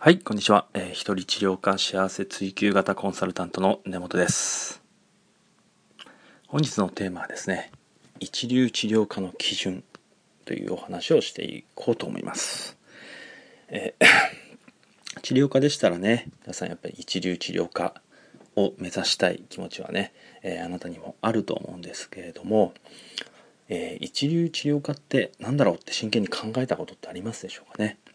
はい、こんにちは。一人治療家幸せ追求型コンサルタントの根本です。本日のテーマはですね、一流治療家の基準というお話をしていこうと思います。治療家でしたらね、皆さんやっぱり一流治療家を目指したい気持ちはね、あなたにもあると思うんですけれども、一流治療家って何だろうって真剣に考えたことってありますでしょうかね。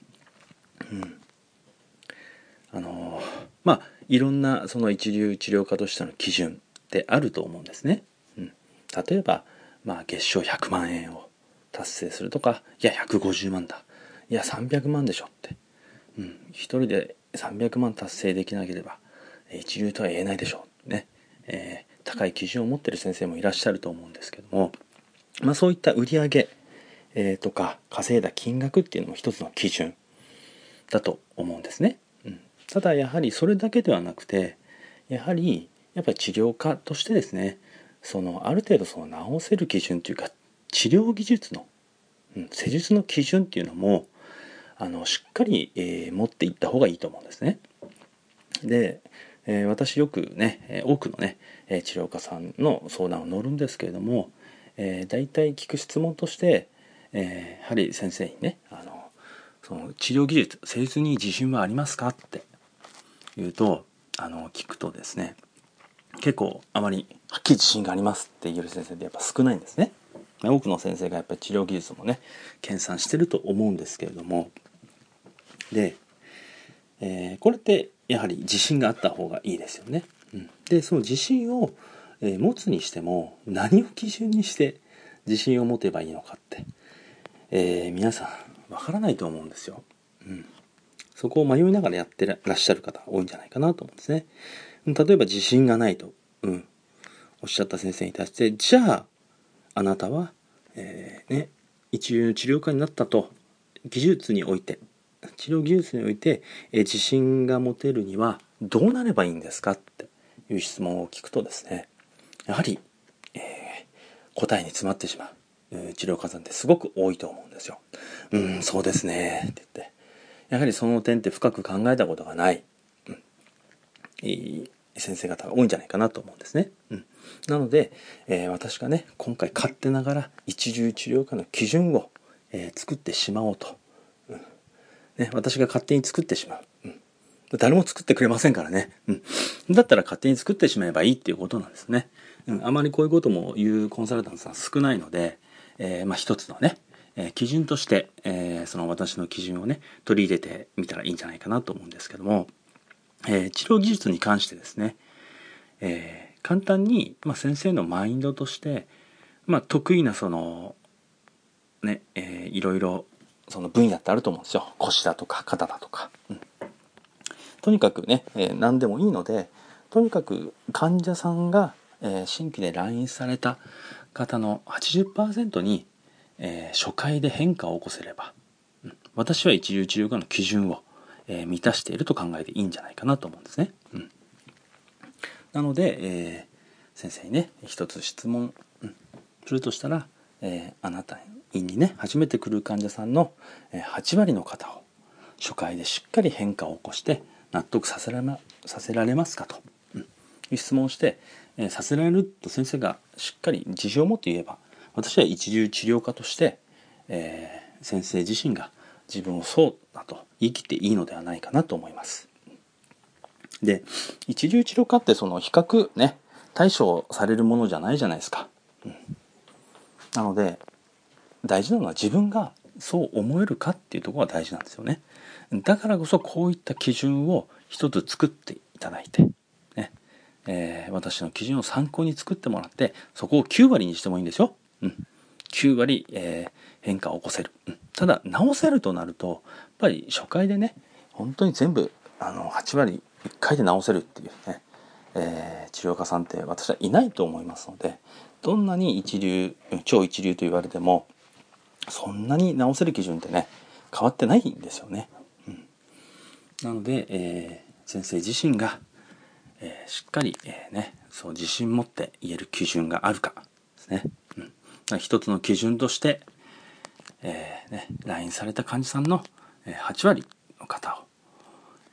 いろんなその一流治療家としての基準ってあると思うんですね。例えば、月賞100万円を達成するとか、いや150万だ、いや300万でしょって、一人で300万達成できなければ一流とは言えないでしょうね、高い基準を持っている先生もいらっしゃると思うんですけども、そういった売上、とか稼いだ金額っていうのも一つの基準だと思うんですね。ただやはりそれだけではなくて、やっぱり治療家としてですね、ある程度治せる基準というか、治療技術の、施術の基準っていうのもしっかり、持っていった方がいいと思うんですね。で、私よくね、多くのね、治療家さんの相談を乗るんですけれども、大体聞く質問として、やはり先生にね、その治療技術、施術に自信はありますかって言うと、聞くとですね、結構あまりはっきり自信がありますって言える先生ってやっぱ少ないんですね。多くの先生がやっぱり治療技術もね研鑽してると思うんですけれども、で、これってやはり自信があった方がいいですよね。でその自信を、持つにしても何を基準にして自信を持てばいいのかって、皆さんわからないと思うんですよ。そこを迷いながらやってらっしゃる方多いんじゃないかなと思うんですね。例えば自信がないと、おっしゃった先生に対して、じゃああなたは、一流の治療家になったと、技術において治療技術において、自信が持てるにはどうなればいいんですかっていう質問を聞くとですね、やはり、答えに詰まってしまう、治療家さんってすごく多いと思うんですよ。そうですねって言って、やはりその点って深く考えたことがない、先生方が多いんじゃないかなと思うんですね。なので、私がね今回勝手ながら一流治療科の基準を、作ってしまおうと、私が勝手に作ってしまう、誰も作ってくれませんからね、だったら勝手に作ってしまえばいいっていうことなんですね。あまりこういうことも言うコンサルタントさん少ないので、一つのね、基準として、その私の基準をね取り入れてみたらいいんじゃないかなと思うんですけども、治療技術に関してですね、簡単に、先生のマインドとして、得意ないろいろその分野ってあると思うんですよ。腰だとか肩だとか、とにかくね、何でもいいので、とにかく患者さんが、新規で来院された方の 80% に、初回で変化を起こせれば、私は一流治療科の基準を、満たしていると考えていいんじゃないかなと思うんですね。なので、先生にね一つ質問、するとしたら、あなたにね初めて来る患者さんの8割の方を初回でしっかり変化を起こして納得させられますかと、いう質問をして、させられると先生がしっかり自信を持って言えば、私は一流治療家として、先生自身が自分をそうだと言い切っていいのではないかなと思います。で、一流治療家ってその比較ね対処されるものじゃないじゃないですか。なので大事なのは自分がそう思えるかっていうところが大事なんですよね。だからこそこういった基準を一つ作っていただいて、ね私の基準を参考に作ってもらって、そこを9割にしてもいいんですよ。9割、変化を起こせる、ただ直せるとなるとやっぱり初回でね本当に全部8割1回で直せるっていうね、治療家さんって私はいないと思いますので、どんなに一流超一流と言われてもそんなに直せる基準ってね変わってないんですよね。なので、先生自身が、しっかり、そう自信持って言える基準があるかですね。一つの基準として、来院された患者さんの8割の方を、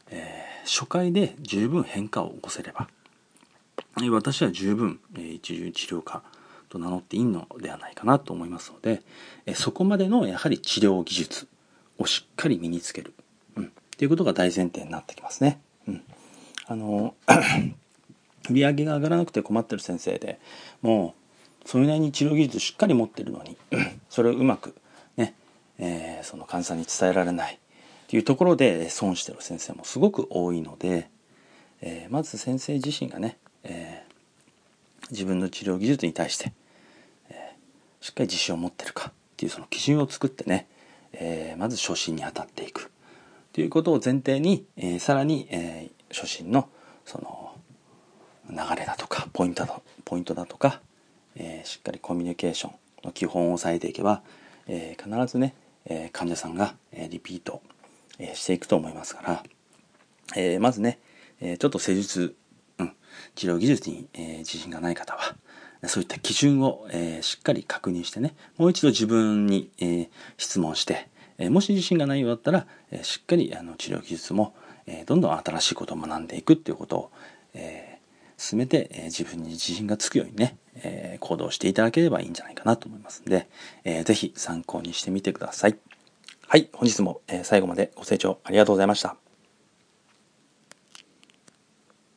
初回で十分変化を起こせれば、私は十分、一流治療家と名乗っていいのではないかなと思いますので、そこまでのやはり治療技術をしっかり身につける、っていうことが大前提になってきますね。売り上げが上がらなくて困ってる先生でもうそれなりに治療技術しっかり持ってるのにそれをうまくね、その患者さんに伝えられないっていうところで損してる先生もすごく多いので、まず先生自身がね、自分の治療技術に対して、しっかり自信を持ってるかっていうその基準を作ってね、まず初心に当たっていくということを前提に、さらに、初心のその流れだとかポイントだとか、しっかりコミュニケーションの基本を押さえていけば、必ずね、患者さんが、リピート、していくと思いますから、まずね、ちょっと施術、治療技術に、自信がない方はそういった基準を、しっかり確認してね、もう一度自分に、質問して、もし自信がないようだったら、しっかり治療技術も、どんどん新しいことを学んでいくっていうことを、進めて、自分に自信がつくようにね、行動していただければいいんじゃないかなと思いますので、ぜひ参考にしてみてください。はい、本日も、最後までご清聴ありがとうございました。